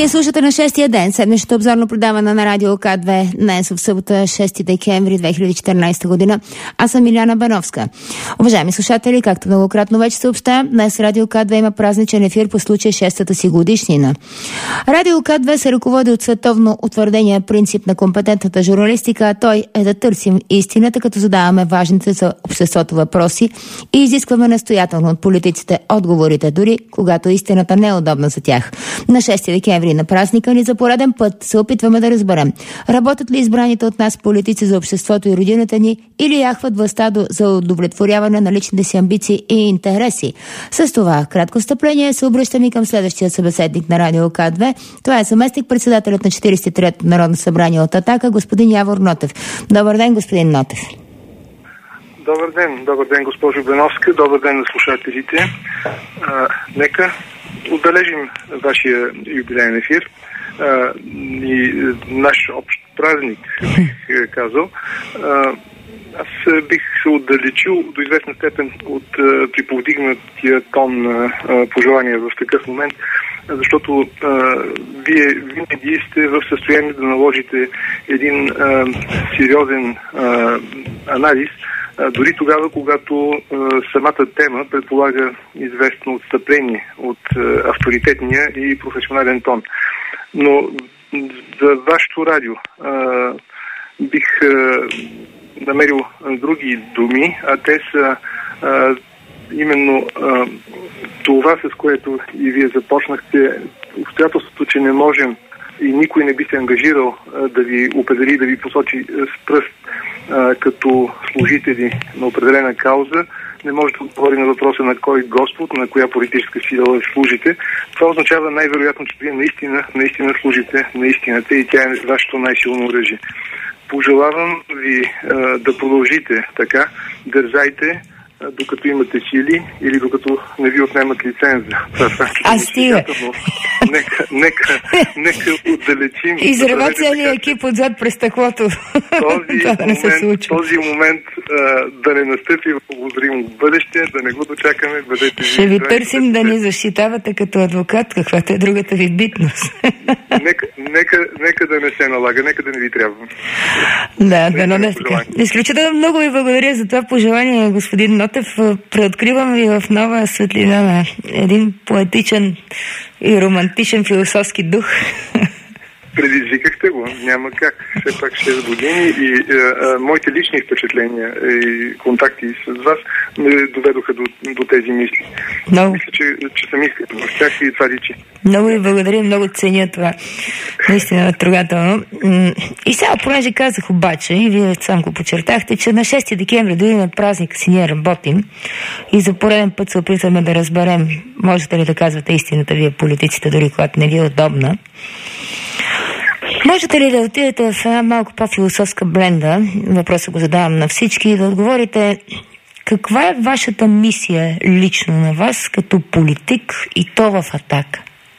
Вие слушате на 6-я ден, седмичното обзорно предаване на Радио К2, днес в събота 6 декември 2014 година. Аз съм Иляна Бановска. Уважаеми слушатели, както многократно вече съобщавам, днес Радио К2 има празничен ефир по случай 6-та си годишнина. Радио К2 се ръководи от световно утвърдения принцип на компетентната журналистика, а той е да търсим истината, като задаваме важните за обществото въпроси и изискваме настоятелно от политиците отговорите, дори когато истината не е удобна за тях. На 6 декември на празника ни за пореден път се опитваме да разберем, работят ли избраните от нас политици за обществото и родината ни или яхват властта за удовлетворяване на личните си амбиции и интереси. С това кратко встъпление се обръщаме към следващия събеседник на Радио К2. Това е заместник-председателят на 43-то Народно събрание от Атака, господин Явор Нотев. Добър ден, господин Нотев. Добър ден, госпожо Беновска, добър ден на слушателите. Нека отбележим вашия юбилеен ефир и наш общ празник, бих казал. Аз бих се отдалечил до известна степен от приповдигнатия тон на пожелания в такъв момент, защото вие винаги сте в състояние да наложите един сериозен анализ, дори тогава, когато самата тема предполага известно отстъпление от авторитетния и професионален тон. Но за вашето радио бих намерил други думи, а те са именно това, с което и вие започнахте, обстоятелството, че не можем и никой не би се ангажирал да ви определи, да ви посочи с пръст като служители на определена кауза, не може да отговори на въпроса на кой Господ, на коя политическа сила служите. Това означава най-вероятно, че вие наистина служите на истината и тя е вашето най-силно оръжие. Пожелавам ви да продължите така, държайте, докато имате сили или докато не ви отнемат лиценза. Стига. Нека отдалечим. Изрева целият екип отзад през стъклото. Този момент да не настъпи в обозримо бъдеще, да не го дочакаме. Ще ви търсим да ни защитавате като адвокат, каквато е другата ви битност. Нека да не се налага, нека да не ви трябва. Изключително много ви благодаря за това пожелание, господин Нотев. Преоткривам ви в нова светлина на един поетичен и романтичен философски дух. Предизвикахте го, няма как. Все пак 6 години и моите лични впечатления и контакти с вас ме доведоха до тези мисли. Мисля, че съм искал в тях и това личи. Много ви благодаря, много ценя това. Наистина трогателно. И сега, понеже казах обаче, и вие сам го подчертахте, че на 6 декември дори на празника си ние работим и за пореден път се опитваме да разберем, можете ли да казвате истината вие политиците, дори когато не ви е удобна. Можете ли да отидете в една малко по-философска бленда, въпросът го задавам на всички, и да отговорите каква е вашата мисия лично на вас като политик и то в Атака?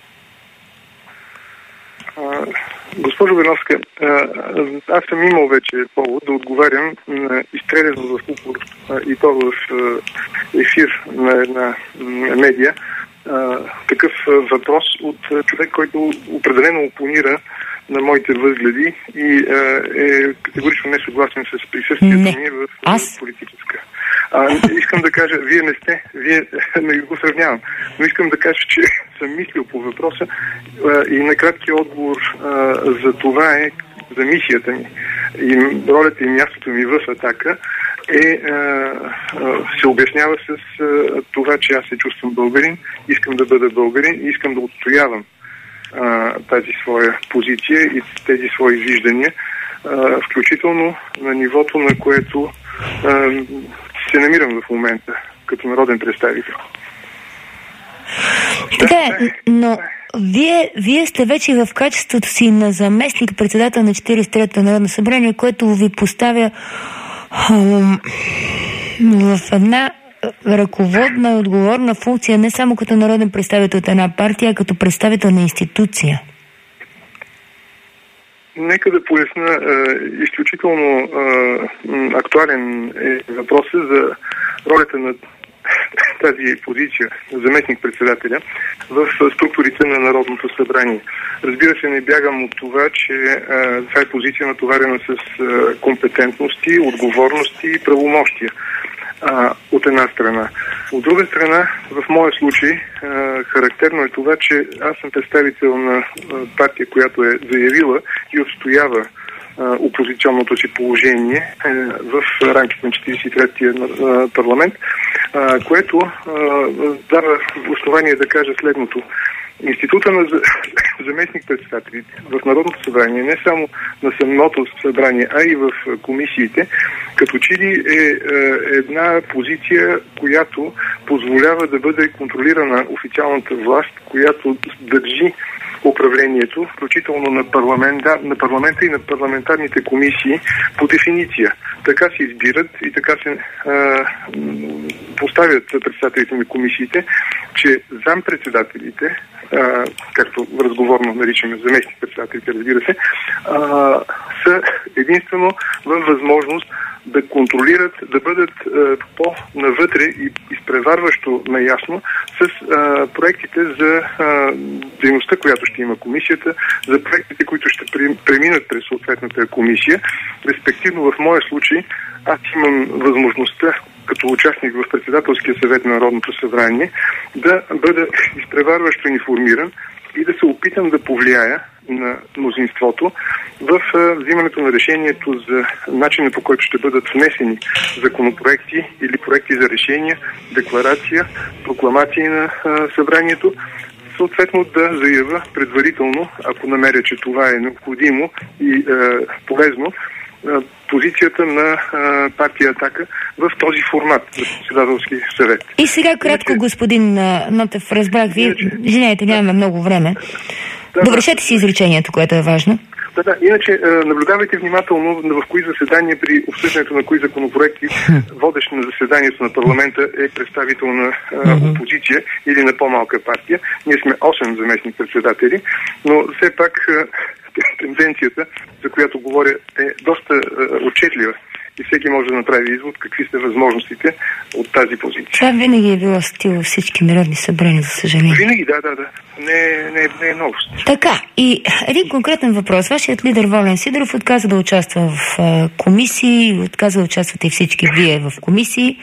Госпожо Беновска, аз съм имал вече повод да отговарям изстреляно в упор и то в ефир на една медия такъв въпрос от човек, който определено опонира на моите възгледи и е категорично не съгласен с присъствието ми в политическа. Искам да кажа, вие не сте, вие не го сравнявам, но искам да кажа, че съм мислил по въпроса и на краткият отговор за това е, за мисията ми и ролята и мястото ми в Атака се обяснява с това, че аз се чувствам българин, искам да бъда българин и искам да отстоявам тази своя позиция и тези свои виждания, включително на нивото, на което се намирам в момента като народен представител. Така е, но вие сте вече в качеството си на заместник-председател на 43-то Народно събрание, което ви поставя в една ръководна и отговорна функция не само като народен представител от една партия, а като представител на институция. Нека да поясня, изключително актуален е въпросът за ролята на тази позиция, заместник-председателя, в структурите на Народното събрание. Разбира се, не бягам от това, че това е позиция натоварена с компетентности, отговорности и правомощия. От една страна. От друга страна, в моя случай, характерно е това, че аз съм представител на партия, която е заявила и отстоява опозиционното си положение в рамките на 43-тия парламент, което дава основание да кажа следното. Института на заместник-председателите в Народното събрание, не само на самото събрание, а и в комисиите, като че ли е една позиция, която позволява да бъде контролирана официалната власт, която държи управлението, включително на парламента и на парламентарните комисии по дефиниция. Така се избират и така се поставят председателите на комисиите, че зампредседателите, както разговорно наричаме заместник-председателите, разбира се, са единствено във възможност да контролират, да бъдат по-навътре и изпреварващо наясно с проектите за дейността, която ще има комисията, за проектите, които ще преминат през съответната комисия. Респективно в моя случай аз имам възможността като участник в председателския съвет на Народното събрание да бъда изпреварващо информиран и да се опитам да повлияя на мнозинството в взимането на решението за начина, по който ще бъдат внесени законопроекти или проекти за решения, декларация, прокламации на събранието, съответно да заявя предварително, ако намеря, че това е необходимо и полезно, позицията на партия Атака в този формат за председателски съвет. И сега кратко, господин Нотев, разбрах ви. Извинявайте, нямаме много време. Довършете си изречението, което е важно. Иначе наблюдавайте внимателно в кои заседания при обсъждането на кои законопроекти водещ на заседанието на парламента е представител на опозиция или на по-малка партия. Ние сме 8 заместник-председатели, но все пак тенденцията, за която говоря, е доста отчетлива и всеки може да направи извод какви са възможностите от тази позиция. Това винаги е било стил във всички народни събрания, за съжаление. Винаги, да. Не е новост. Така, и един конкретен въпрос. Вашият лидер Волен Сидеров отказа да участва в комисии, отказа да участвате и всички вие в комисии.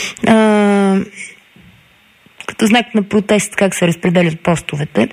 Като знак на протест как се разпределят постовете.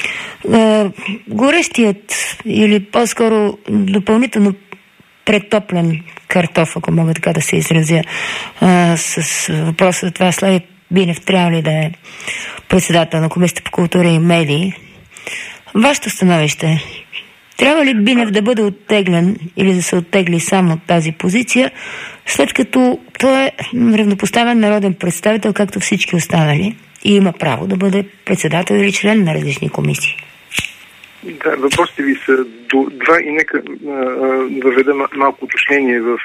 Горещият или по-скоро допълнително претоплен картоф, ако мога така да се изразя, с въпроса за това Слави Бинев трябва ли да е председател на Комисията по култура и медии. Вашето становище, трябва ли Бинев да бъде оттеглен или да се оттегли само от тази позиция, след като той е равнопоставен народен представител, както всички останали, и има право да бъде председател или член на различни комисии? Да, въпросите ви са два и нека въведа малко уточнение в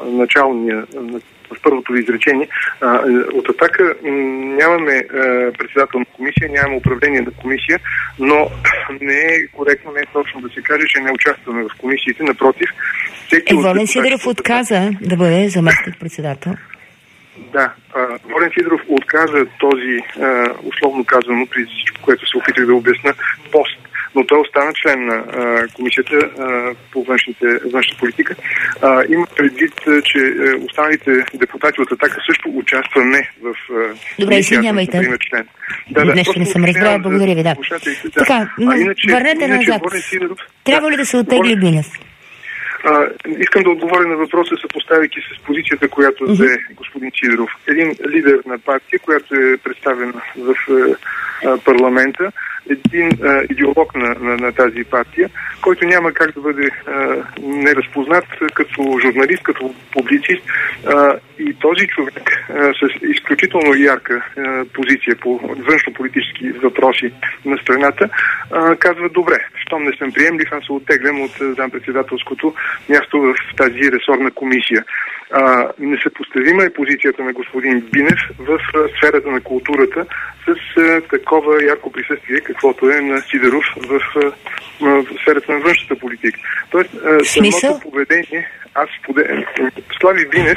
в първото ви изречение. От Атака нямаме председател на комисия, нямаме управление на комисия, но не е коректно, не е точно да се каже, че не участваме в комисиите. Напротив, Волен Сидеров отказа да бъде заместник-председател. Да, Волен Сидеров отказа този, условно казано, при всичко, което се опитах да обясня, пост. Но той остана член на комисията по външна политика. Има предвид, че останалите депутати от Атака също участваме в Добре, извинявайте. Нещо не съм разбрала, благодаря ви, да. Така, върнете назад. Трябва ли да се оттегли Бинев? Искам да отговоря на въпроса, съпоставяйки с позицията, която взе господин Сидеров. Един лидер на партия, която е представена в парламента, един идеолог на тази партия, който няма как да бъде неразпознат като журналист, като публицист. И този човек с изключително ярка позиция по външно-политически въпроси на страната казва: добре, щом не съм приемлив, аз се оттеглям от зампредседателското място в тази ресорна комисия. Несъпоставима е позицията на господин Бинев в сферата на културата с такова ярко присъствие, каквото е на Сидеров в сферата на външната политика. Тоест, самото поведение, Слави Бинев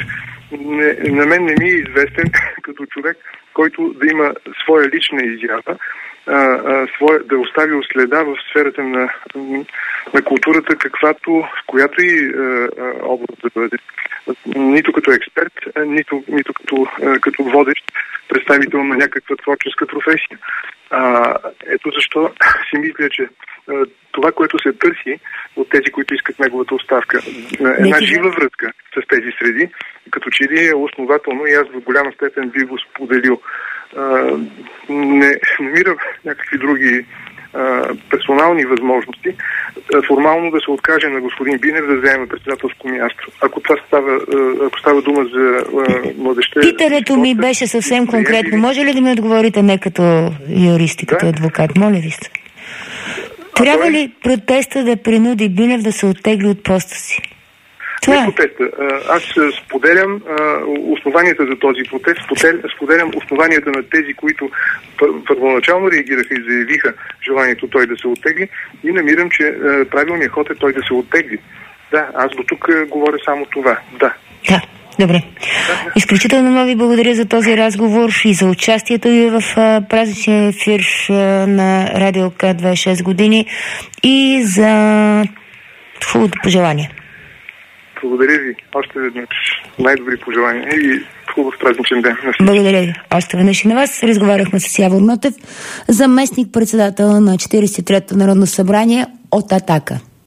на мен не ми е известен като човек, който да има своя лична изява, да остави следа в сферата на културата, в която и област да бъде. Нито като експерт, нито като водещ представител на някаква творческа професия. Ето защо си мисля, че това, което се търси от тези, които искат неговата оставка, една жива връзка с тези среди, като че ли е основателно и аз в голяма степен би го споделил. Не намирам някакви други персонални възможности формално да се откаже на господин Бинев да вземе председателско място. Ако става дума за младежта... Питането ми беше съвсем конкретно. Може ли да ми отговорите не като юрист и като адвокат? Моля ви се. Трябва ли протеста да принуди Бинев да се оттегли от поста си? Не протеста. Аз споделям основанията за този протест, споделям основанията на тези, които първоначално реагираха и заявиха желанието той да се оттегли, и намирам, че правилният ход е той да се оттегли. Да, аз до тук говоря само това. Да. Да, добре. Изключително много ви благодаря за този разговор и за участието ви в празничния ефир на Радио К 26 години и за хубавото пожелание. Благодаря ви. Още веднъж. Най-добри пожелания и хубав празничен ден. Благодаря ви. Още веднъж и на вас. Разговаряхме с Явор Нотев, заместник-председател на 43-то Народно събрание от Атака.